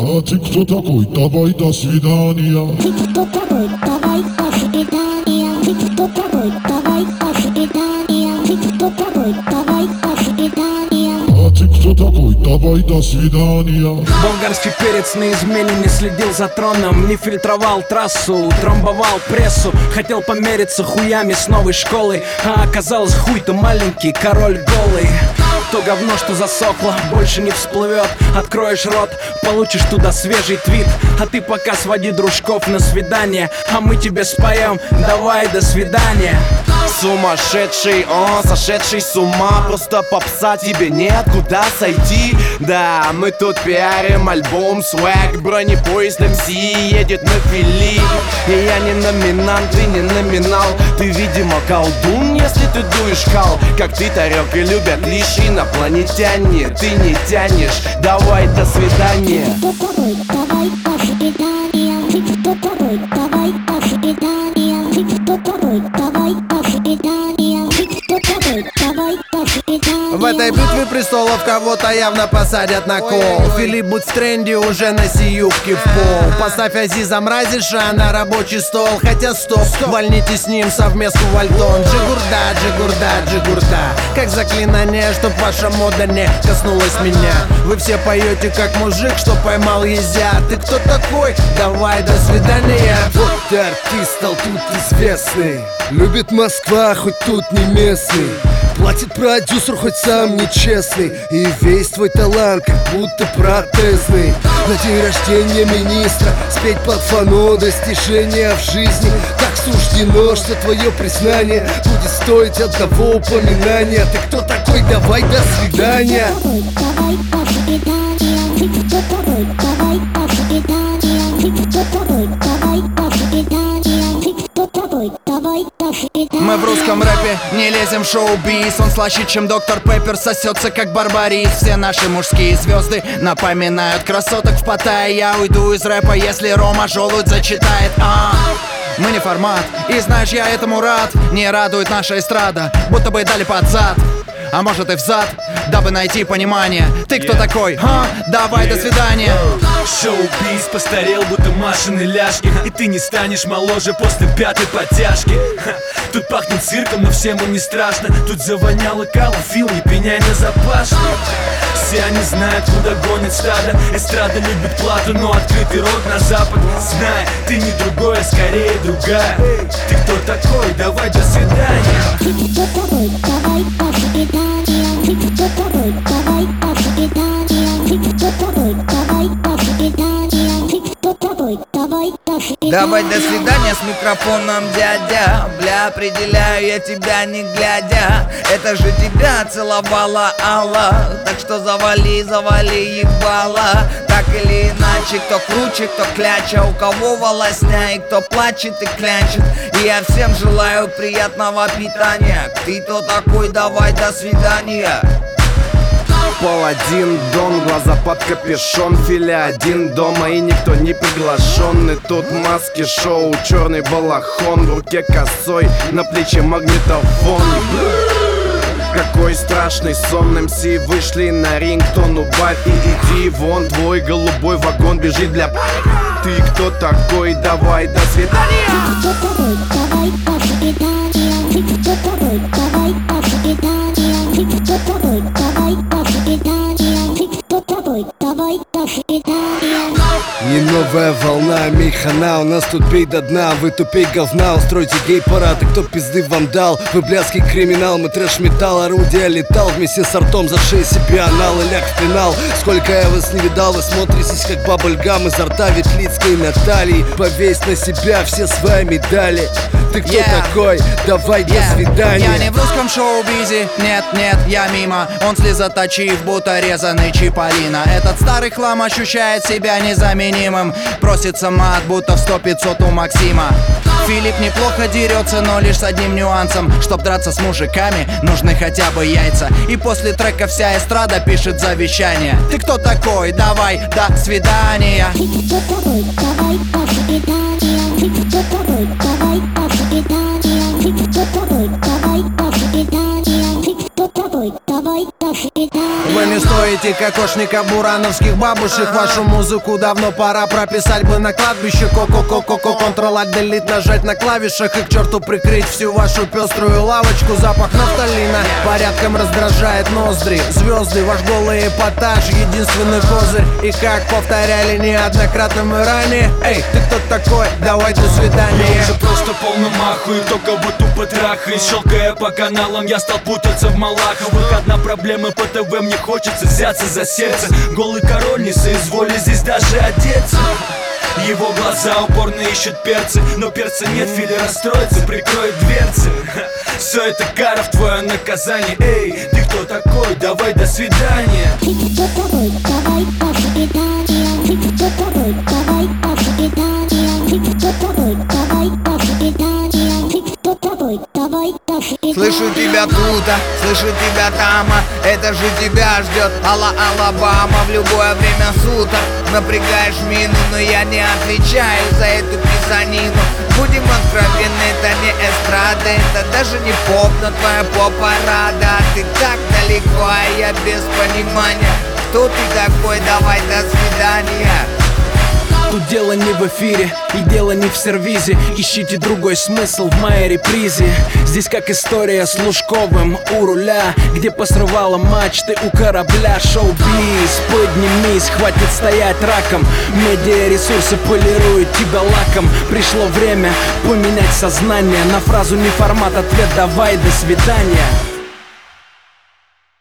А ты кто такой? Давай до свидания. Ты кто такой? Давай до свидания. Ты кто такой? Давай до свидания. Ты кто такой? Давай до свидания. А ты кто такой? Давай до свидания. Болгарский перец на измене не следил за троном, не фильтровал трассу, трамбовал прессу. Хотел помериться хуями с новой школой, а оказалось хуй-то маленький, король голый. То говно, что засохло, больше не всплывет. Откроешь рот, получишь туда свежий твит. А ты пока своди дружков на свидание, а мы тебе споем давай до свидания. Сумасшедший, он сошедший с ума. Просто попса, тебе нет куда сойти. Да, мы тут пиарим альбом свэг. Бронепоезд МС едет на фили. И я не номинант, ты не номинал. Ты, видимо, колдун, если ты дуешь кал. Как ты, Тарек, и любят лишь инопланетяне. Ты не тянешь, давай до свидания. Ты кто такой? Давай до свидания. Ты кто такой? Давай до свидания. Ты кто такой? Давай до свидания. Ты кто такой? Давай до свидания. В этой битве престолов кого-то явно посадят на кол. Филипп, будь в тренде, уже носи юбки в пол. Поставь Азиза Мразиша на рабочий стол. Хотя стоп, вольните с ним совместку вальтон. Джигурда, джигурда, джигурда. Как заклинание, чтоб ваша мода не коснулась меня. Вы все поете как мужик, что поймал езя. Ты кто такой? Давай до свидания. Вот ты артист, стал тут известный. Любит Москва, хоть тут не местный. Платит продюсер, хоть сам нечестный. И весь твой талант как будто протезный. На день рождения министра спеть под фану достижения в жизни. Так суждено, что твое признание будет стоить одного упоминания. Ты кто такой? Давай до свидания. Давай до свидания. Ты кто такой? Давай до свидания. Ты кто такой? Давай до свидания. Ты кто такой? Давай до свидания. Мы в русском рэпе не лезем в шоу-биз. Он слаще, чем доктор Пеппер, сосется, как Барбарис. Все наши мужские звезды напоминают красоток в Паттайе. Я уйду из рэпа, если Рома Желудь зачитает. Мы не формат, и знаешь, я этому рад. Не радует наша эстрада, будто бы дали под зад. А может и взад, дабы найти понимание. Ты кто такой? Давай до свидания. Шоу-биз постарел, будто Машины ляжки. И ты не станешь моложе после пятой подтяжки. Тут пахнет цирком, но всем им не страшно. Тут завоняло калом, Фил, не пеняй на запашно. Все они знают, куда гонит стадо. Эстрада любит плату, но открытый рот на запад. Знай, ты не другой, а скорее другая. Ты кто такой? Давай до свидания. Ты кто такой? Давай до свидания. Ты кто такой? Давай до свидания. Ты кто такой? Давай до свидания. Ты кто такой? Давай до свидания. Давай до свидания с микрофоном, дядя. Бля, определяю я тебя не глядя. Это же тебя целовала Алла. Так что завали, завали ебало. Так или иначе, кто круче, кто кляча. У кого волосня и кто плачет и клянчит. И я всем желаю приятного питания. Ты кто такой? Давай до свидания. Паладин, Дон, глаза под капюшон. Филя один дома и никто не приглашенный. Тут маски, шоу, черный балахон. В руке косой, на плече магнитофон. Какой страшный сон. МС вышли на ринг, тон убавь и иди вон. Твой голубой вагон бежит для... Ты кто такой? Давай до свидания. Ты кто такой? Давай до свидания. Ты кто такой? Давай до свидания. Ты кто такой? Давай до свидания. Ты кто такой? Давай до свидания. Не новая волна, мейхана. У нас тут пей до дна, вы тупей говна. Устройте гей-парад, и кто пизды вам дал? Вы блядский криминал, мы трэш-металл. Орудие летал вместе с артом. За шею себе анал и ляг в пенал. Сколько я вас не видал, вы смотритесь как бабльгам из рта Ветлицкой Натальи. Повесь на себя все свои медали. Ты кто такой? Давай до свидания. Я не в русском шоу-бизе, нет, нет, я мимо. Он слезоточив, будто резаный Чиполлино. Этот старый хлам ощущает себя незаменимым. Просится мат, будто в 100-500 у Максима. Филипп неплохо дерется, но лишь с одним нюансом. Чтоб драться с мужиками, нужны хотя бы яйца. И после трека вся эстрада пишет завещание. Ты кто такой? Давай до свидания. Ты кто такой? Давай до свидания. Ты кто такой? Давай до свидания. Ты кто такой? Давай до свидания. Ты кто такой? Давай до свидания. Вы не стоите кокошника бурановских бабушек. Вашу музыку давно пора прописать бы на кладбище. Ко-ко-ко-ко-ко, Ctrl-Alt-Delete нажать на клавишах и к черту прикрыть всю вашу пеструю лавочку. Запах нафталина порядком раздражает ноздри. Звезды, ваш голый эпатаж, единственный козырь. И как повторяли неоднократно мы ранее: эй, ты кто такой? Давай, до свидания. Я уже просто полный маху и кто кого тупо трахает. Щелкая по каналам, я стал путаться в Малаховых. Одна проблема по ТВ, мне хочется взяться за сердце. Голый король не соизволит здесь даже одеться. Его глаза упорно ищут перцы, но перца нет, Фили расстроится, прикроет дверцы. Все это кара в твое наказание. Эй, ты кто такой? Давай, до свидания. Кто такой? Давай, до свидания. Кто такой? Давай, до свидания. Кто такой? Давай, до свидания. Кто такой? Давай, до свидания. Слышу тебя тут, слышу тебя там. Это же тебя ждет Алабама в любое время суток. Напрягаешь мину, но я не отвечаю за эту писанину. Будем откровенны, это не эстрада, это даже не поп, но твоя поп-парада. Ты так далеко, а я без понимания. Кто ты такой? Давай, до свидания. Тут дело не в эфире и дело не в сервизе. Ищите другой смысл в моей репризе. Здесь как история с Лужковым у руля, где посрывала мачты у корабля. Шоу-биз, поднимись, хватит стоять раком. Медиаресурсы полируют тебя лаком. Пришло время поменять сознание на фразу не формат, ответ давай, до свидания.